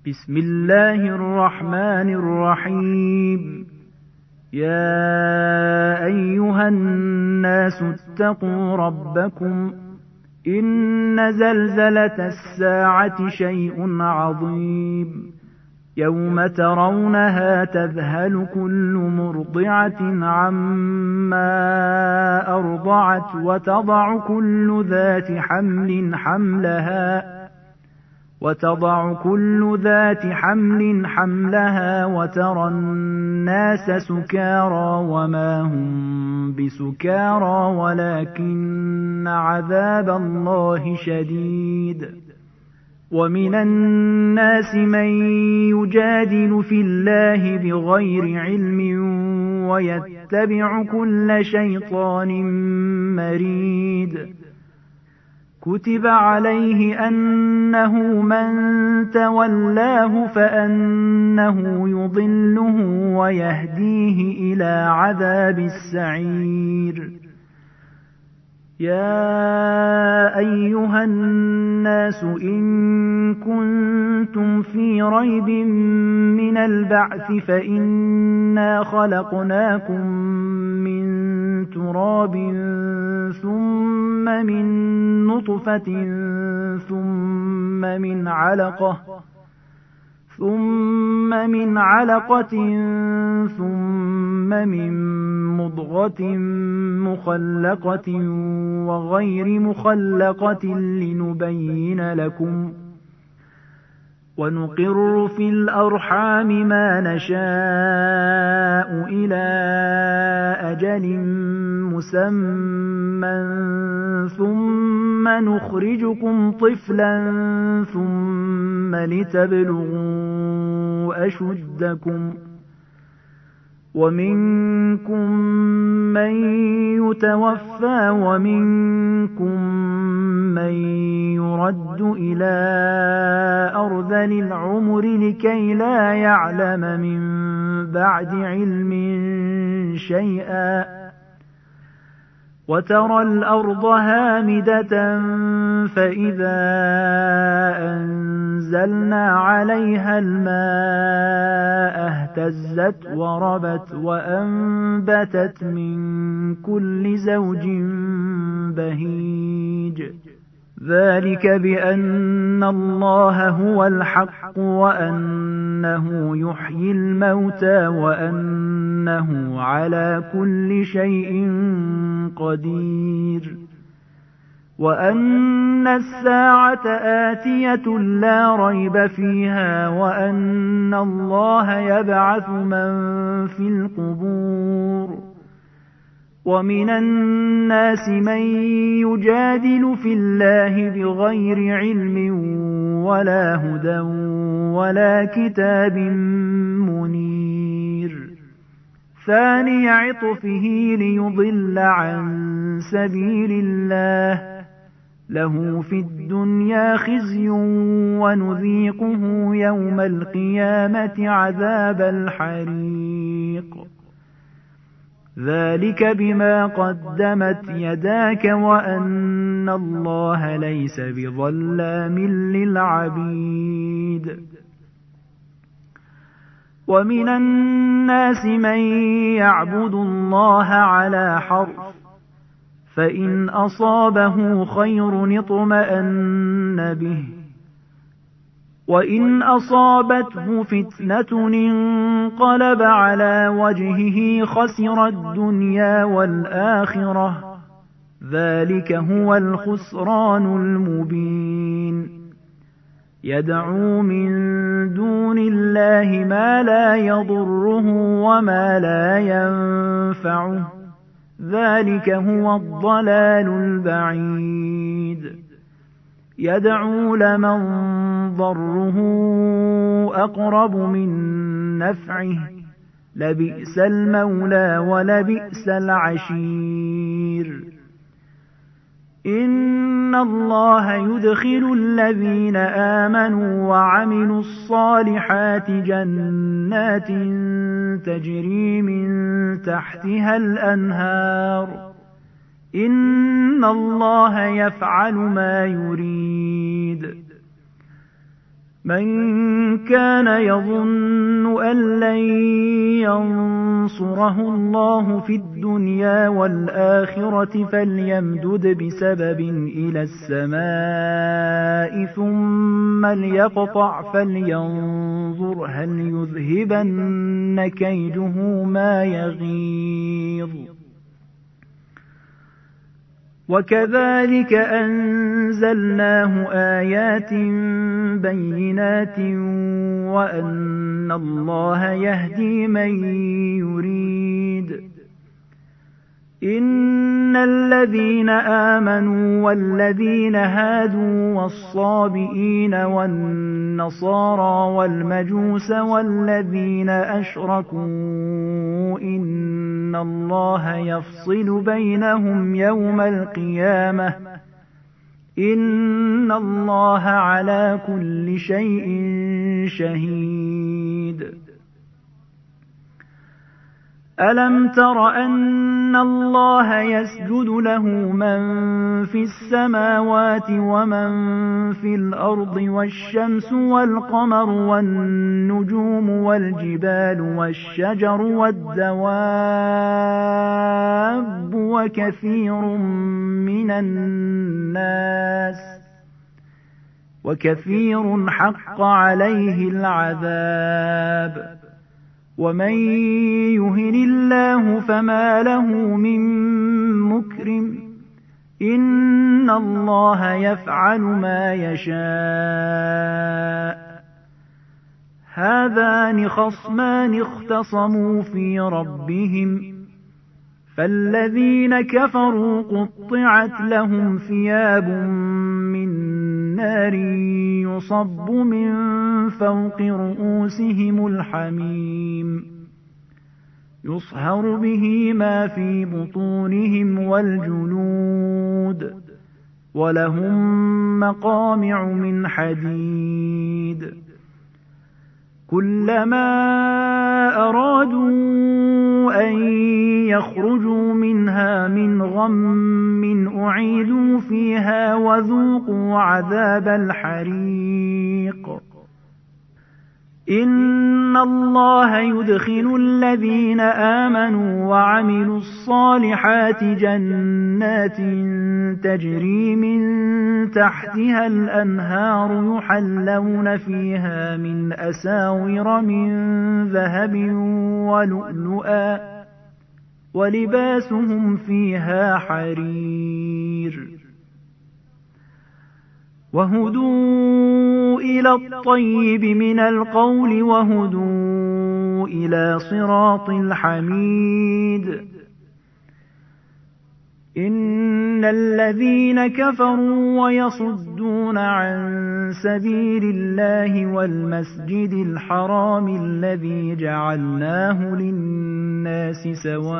بسم الله الرحمن الرحيم. يا أيها الناس اتقوا ربكم إن زلزلة الساعة شيء عظيم يوم ترونها تذهل كل مرضعة عما أرضعت وتضع كل ذات حمل حملها وترى الناس سكارى وما هم بسكارى ولكن عذاب الله شديد. ومن الناس من يجادل في الله بغير علم ويتبع كل شيطان مريد. كتب عليه أنه من تولاه فأنه يضله ويهديه إلى عذاب السعير. يا أيها الناس إن كنتم في ريب من البعث فإنا خلقناكم من تراب ثم من نطفة ثم من علقة ثم من مضغة مخلقة وغير مخلقة لنبين لكم ونقر في الأرحام ما نشاء إلى أجل مسمى ثم نخرجكم طفلا ثم لتبلغوا أشدكم ومنكم من يتوفى ومنكم من يرد إلى أرذل العمر لكي لا يعلم من بعد علم شيئا. وترى الأرض هامدة فإذا أنزلنا عليها الماء اهتزت وربت وأنبتت من كل زوج بهيج. ذلك بأن الله هو الحق وأنه يحيي الموتى وأنه على كل شيء قدير وأن الساعة آتية لا ريب فيها وأن الله يبعث من في القبور. ومن الناس من يجادل في الله بغير علم ولا هدى ولا كتاب منير. ثاني عطفه ليضل عن سبيل الله له في الدنيا خزي ونذيقه يوم القيامة عذاب الحريق. ذلك بما قدمت يداك وأن الله ليس بظلام للعبيد. ومن الناس من يعبد الله على حرف فإن أصابه خير اطمأن به وإن أصابته فتنة انقلب على وجهه خسر الدنيا والآخرة. ذلك هو الخسران المبين. يدعو من دون الله ما لا يضره وما لا ينفعه. ذلك هو الضلال البعيد. يدعو لمن ضره أقرب من نفعه لبئس المولى ولبئس العشير. إن الله يدخل الذين آمنوا وعملوا الصالحات جنات تجري من تحتها الأنهار. إن الله يفعل ما يريد. من كان يظن أن لن ينصره الله في الدنيا والآخرة فليمدد بسبب إلى السماء ثم ليقطع فلينظر هل يذهبن كيده ما يغيظ. وكذلك أنزلناه آيات بينات وأن الله يهدي من يريد. إن الذين آمنوا والذين هادوا والصابئين والنصارى والمجوس والذين أشركوا إن الله يفصل بينهم يوم القيامة إن الله على كل شيء شهيد. ألم تر أن الله يسجد له من في السماوات ومن في الأرض والشمس والقمر والنجوم والجبال والشجر والدواب وكثير حق عليه العذاب. ومن يهن الله فما له من مكرم إن الله يفعل ما يشاء. هذان خصمان اختصموا في ربهم فالذين كفروا قطعت لهم ثياب من نار يصب من فوق رؤوسهم الحميم يصهر به ما في بطونهم والجلود ولهم مقامع من حديد كلما أرادوا أن يخرجوا منها من غم أعيدوا فيها وذوقوا عذاب الحريق. إن الله يدخل الذين آمنوا وعملوا الصالحات جنات تجري من تحتها الأنهار يحلون فيها من أساور من ذهب ولؤلؤا ولباسهم فيها حرير وهدوا إلى الطيب من القول وهدوا إلى صراط الحميد. إن الذين كفروا ويصدون عن سبيل الله والمسجد الحرام الذي جعلناه للناس سواء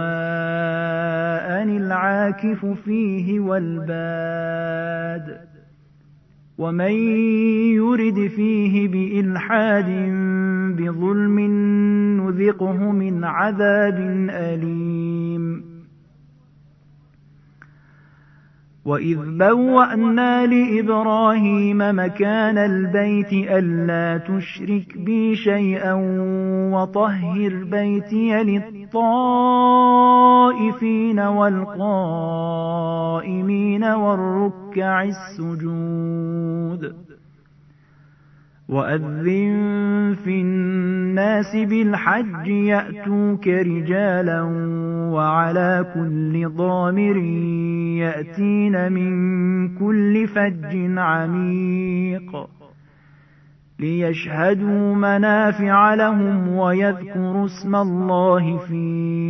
العاكف فيه والباد ومن يرد فيه بإلحاد بظلم نذقه من عذاب أليم. وإذ بوأنا لإبراهيم مكان البيت ألا تشرك بي شيئا وطهر بيتي للطائفين والقائمين والركع السجود. وأذن في الناس بالحج يأتوك رجالا وعلى كل ضامر يأتين من كل فج عميق ليشهدوا منافع لهم ويذكروا اسم الله في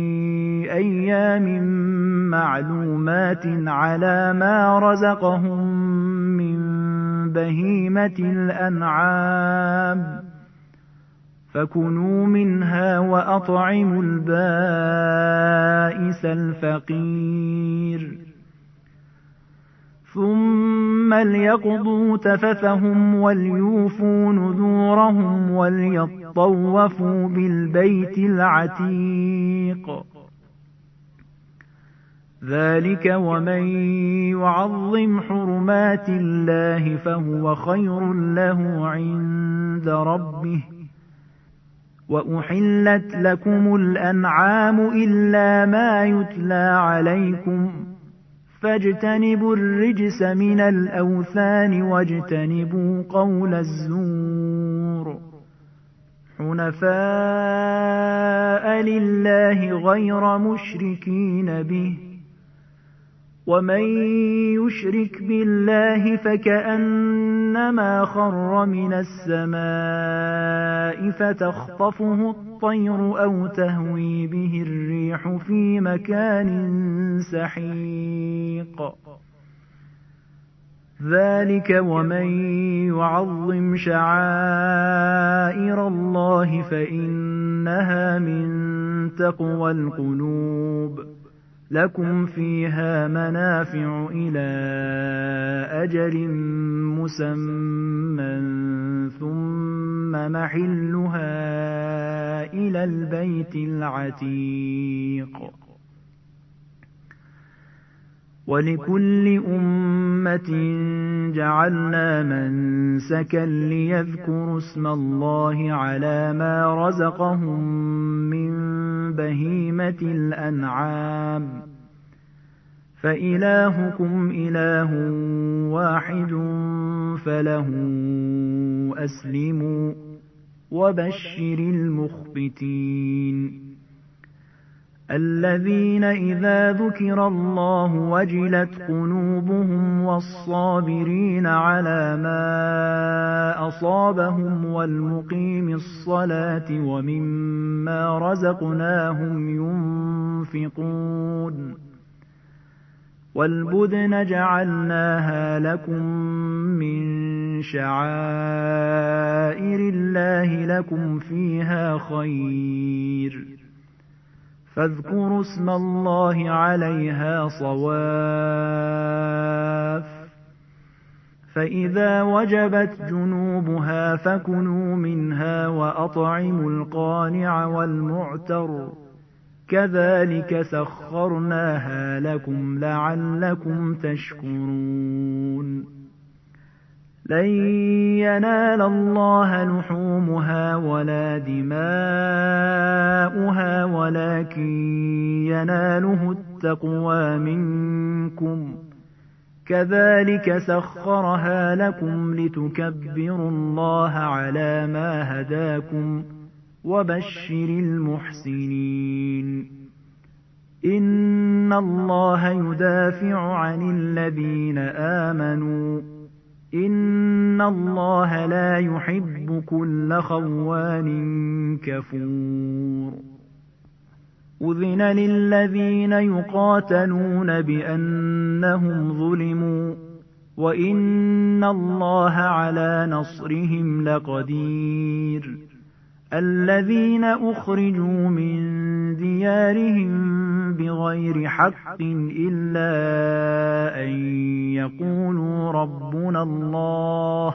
أيام معلومات على ما رزقهم من بهيمة الأنعام فكلوا منها وأطعموا البائس الفقير ثم ليقضوا تفثهم وليوفوا نذورهم وليطوفوا بالبيت العتيق. ذلك ومن يعظم حرمات الله فهو خير له عند ربه. وأحلت لكم الأنعام إلا ما يتلى عليكم فاجتنبوا الرجس من الأوثان واجتنبوا قول الزور حنفاء لله غير مشركين به. ومن يشرك بالله فكأنما خر من السماء فتخطفه الطير أو تهوي به الريح في مكان سحيق. ذلك ومن يعظم شعائر الله فإنها من تقوى القلوب. لكم فيها منافع إلى أجل مسمى ثم محلها إلى البيت العتيق. ولكل أمة جعلنا منسكا ليذكروا اسم الله على ما رزقهم من بهيمة الأنعام فإلهكم إله واحد فله أسلموا وبشر المخبتين الذين إذا ذكر الله وجلت قلوبهم والصابرين على ما أصابهم والمقيم الصلاة ومما رزقناهم ينفقون. والبدن جعلناها لكم من شعائر الله لكم فيها خير فاذكروا اسم الله عليها صواف. فإذا وجبت جنوبها فكلوا منها وأطعموا القانع والمعتر كذلك سخرناها لكم لعلكم تشكرون. لن ينال الله لحومها ولا دماؤها ولكن يناله التقوى منكم كذلك سخرها لكم لتكبروا الله على ما هداكم وبشر المحسنين. إن الله يدافع عن الذين آمنوا إن الله لا يحب كل خوان كفور. أذن للذين يقاتلون بأنهم ظلموا وإن الله على نصرهم لقدير. الذين أخرجوا من ديارهم بغير حق إلا أن يقولوا ربنا الله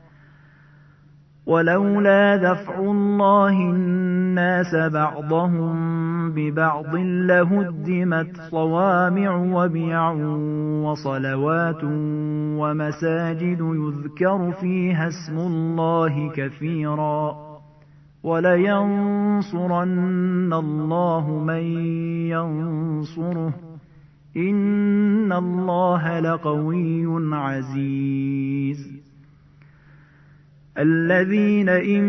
ولولا دفع الله الناس بعضهم ببعض لهدمت صوامع وبيع وصلوات ومساجد يذكر فيها اسم الله كثيرا ولينصرن الله من ينصره إن الله لقوي عزيز. الذين إن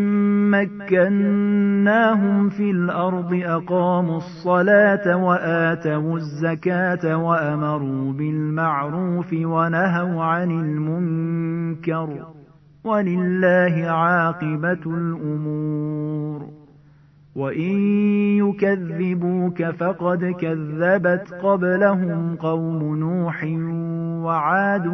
مكناهم في الأرض أقاموا الصلاة وآتوا الزكاة وأمروا بالمعروف ونهوا عن المنكر ولله عاقبة الأمور. وإن يكذبوك فقد كذبت قبلهم قوم نوح وعاد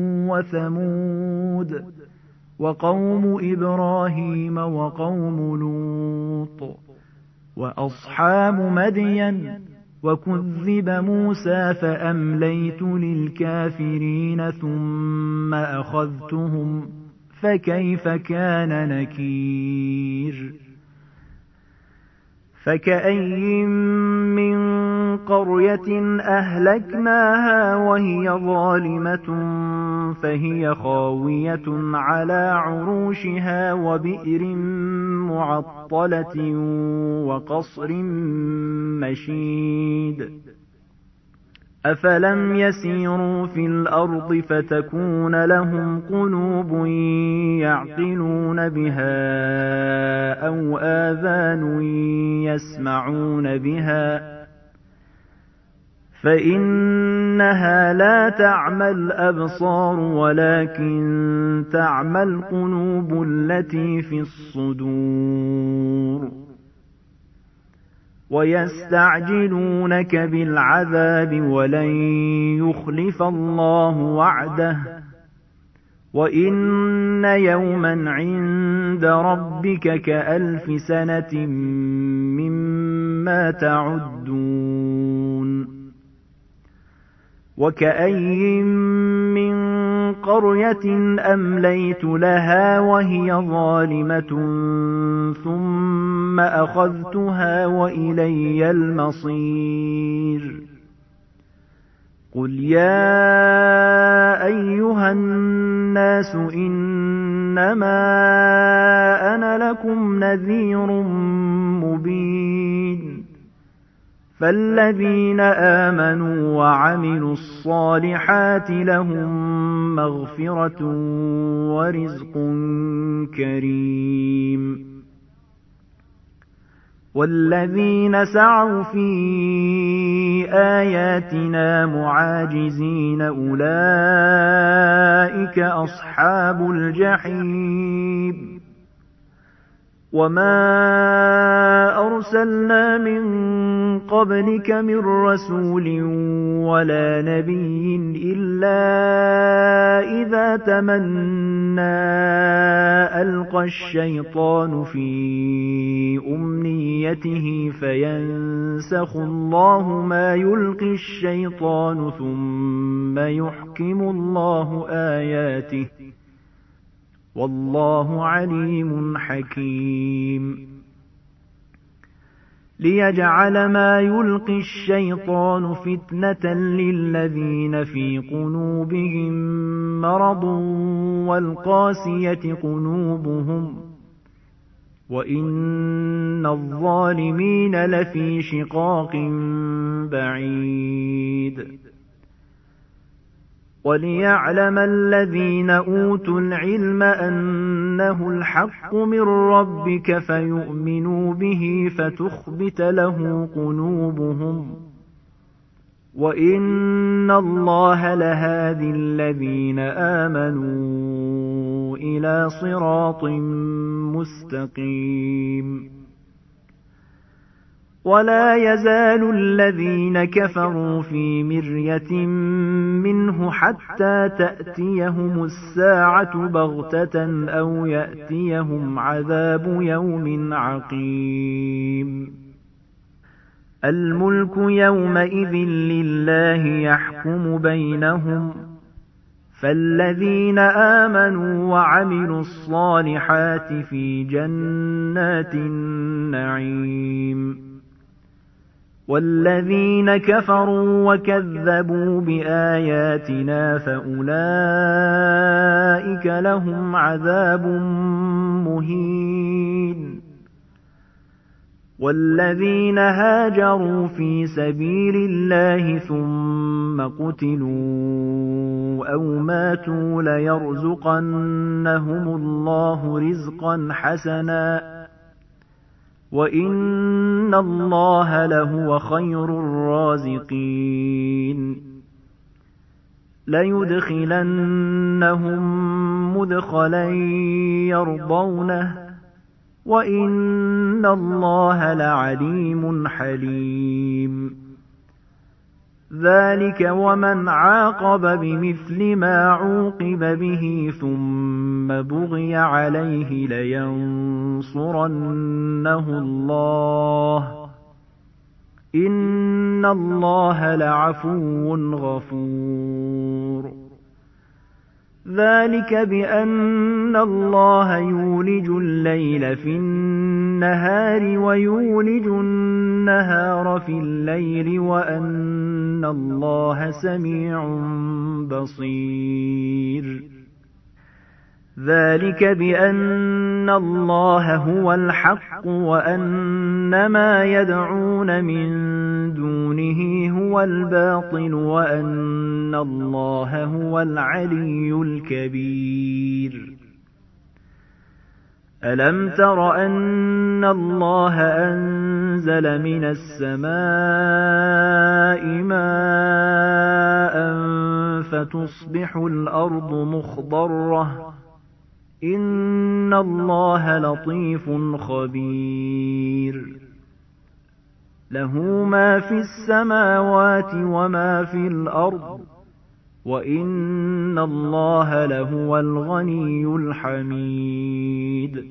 وثمود وقوم إبراهيم وقوم لوط وأصحاب مدين وكذب موسى فأمليت للكافرين ثم أخذتهم فكيف كان نكير. فكأين من قرية أهلكناها وهي ظالمة فهي خاوية على عروشها وبئر معطلة وقصر مشيد أفلم يسيروا في الأرض فتكون لهم قلوب يعقلون بها أو آذان يسمعون بها فإنها لا تعمى الأبصار ولكن تعمى القلوب التي في الصدور ويستعجلونك بالعذاب ولن يخلف الله وعده وإن يوما عند ربك كألف سنة مما تعدون وكأي من قرية أمليت لها وهي ظالمة ثم أخذتها وإلي المصير قل يا أيها الناس إنما أنا لكم نذير مبين فالذين آمنوا وعملوا الصالحات لهم مغفرة ورزق كريم والذين سعوا في آياتنا معاجزين أولئك أصحاب الجحيم وما أرسلنا من قبلك من رسول ولا نبي إلا إذا تمنى ألقى الشيطان في أمنيته فينسخ الله ما يلقي الشيطان ثم يحكم الله آياته والله عليم حكيم ليجعل ما يلقي الشيطان فتنة للذين في قلوبهم مرض والقاسية قلوبهم وإن الظالمين لفي شقاق بعيد وليعلم الذين أوتوا العلم أنه الحق من ربك فيؤمنوا به فتخبت له قلوبهم وإن الله لهادي الذين آمنوا إلى صراط مستقيم ولا يزال الذين كفروا في مرية منه حتى تأتيهم الساعة بغتة أو يأتيهم عذاب يوم عقيم الملك يومئذ لله يحكم بينهم فالذين آمنوا وعملوا الصالحات في جنات النعيم والذين كفروا وكذبوا بآياتنا فأولئك لهم عذاب مهين والذين هاجروا في سبيل الله ثم قتلوا أو ماتوا ليرزقنهم الله رزقا حسنا وإن الله لهو خير الرازقين ليدخلنهم مدخلا يرضونه وإن الله لعليم حليم ذلك ومن عاقب بمثل ما عوقب به ثم بغي عليه لينصرنه الله إن الله لعفو غفور ذلك بأن الله يولج الليل في النهار النهار ويولج النهار في الليل وأن الله سميع بصير. ذلك بأن الله هو الحق وأن ما يدعون من دونه هو الباطل وأن الله هو العلي الكبير. ألم تر أن الله أنزل من السماء ماء فتصبح الأرض مخضرة إن الله لطيف خبير. له ما في السماوات وما في الأرض وإن الله لهو الغني الحميد.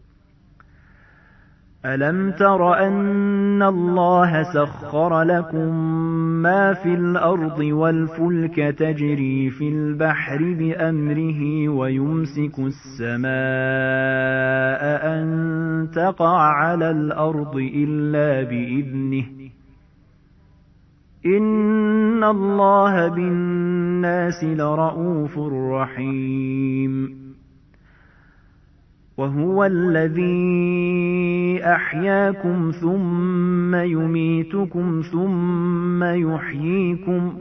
ألم تر أن الله سخر لكم ما في الأرض والفلك تجري في البحر بأمره ويمسك السماء أن تقع على الأرض إلا بإذنه إن الله بالناس لرءوف رحيم. وهو الذي أحياكم ثم يميتكم ثم يحييكم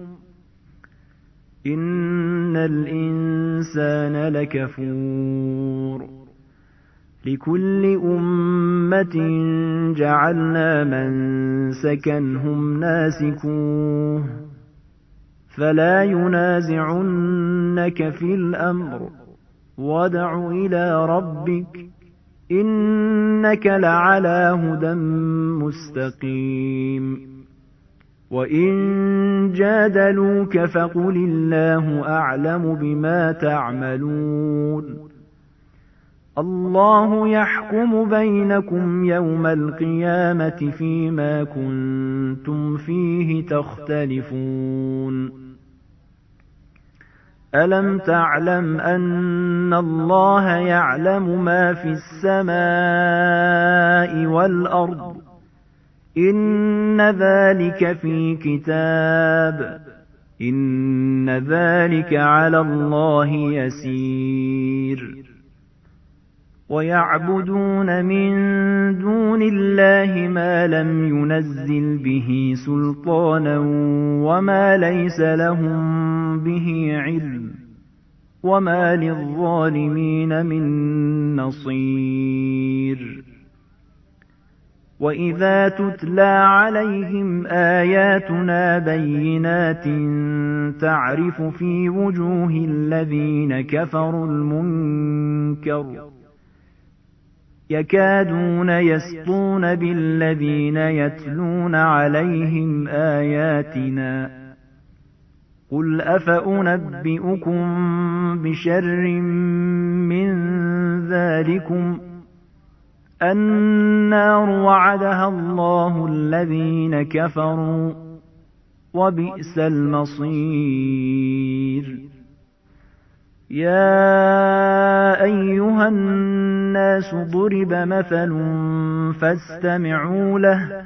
إن الإنسان لكفور. لكل أمة جعلنا منسكا هم ناسكوه فلا ينازعنك في الأمر وادع إلى ربك إنك لعلى هدى مستقيم. وإن جادلوك فقل الله أعلم بما تعملون. الله يحكم بينكم يوم القيامة فيما كنتم فيه تختلفون. ألم تعلم أن الله يعلم ما في السماء والأرض إن ذلك في كتاب إن ذلك على الله يسير. ويعبدون من دون الله ما لم ينزل به سلطانا وما ليس لهم به علم وما للظالمين من نصير. وإذا تتلى عليهم آياتنا بينات تعرف في وجوه الذين كفروا المنكر يكادون يسطون بالذين يتلون عليهم آياتنا قل أفأنبئكم بشر من ذلكم النار وعدها الله الذين كفروا وبئس المصير. يا أيها الناس ضرب مثل فاستمعوا له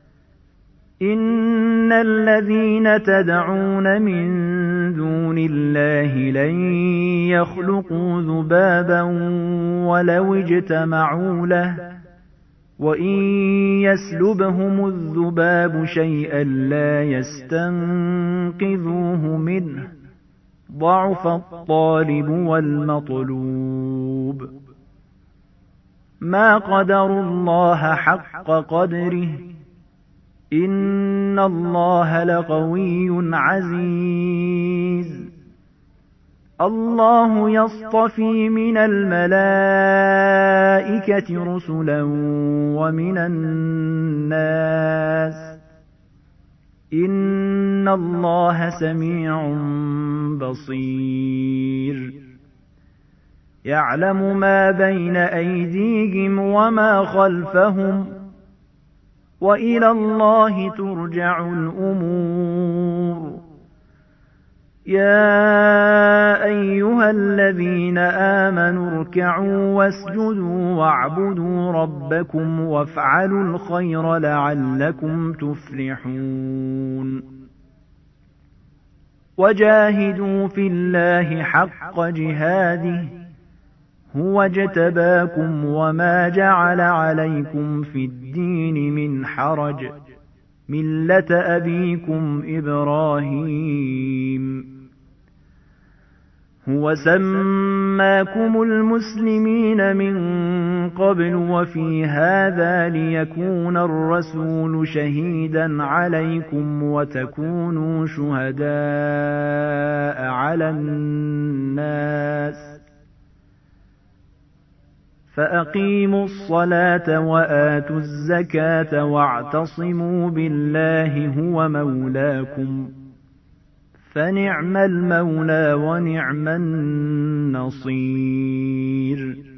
إن الذين تدعون من دون الله لن يخلقوا ذبابا ولو اجتمعوا له وإن يسلبهم الذباب شيئا لا يستنقذوه منه ضعف الطالب والمطلوب. ما قدروا الله حق قدره إن الله لقوي عزيز. الله يصطفي من الملائكة رسلا ومن الناس إن الله سميع بصير. يعلم ما بين أيديهم وما خلفهم وإلى الله ترجع الأمور. يا أيها الذين آمنوا اركعوا واسجدوا واعبدوا ربكم وافعلوا الخير لعلكم تفلحون وجاهدوا في الله حق جهاده هو اجتباكم وما جعل عليكم في الدين من حرج ملة أبيكم إبراهيم هو سماكم المسلمين من قبل وفي هذا ليكون الرسول شهيدا عليكم وتكونوا شهداء على الناس فأقيموا الصلاة وآتوا الزكاة واعتصموا بالله هو مولاكم فنعم المولى ونعم النصير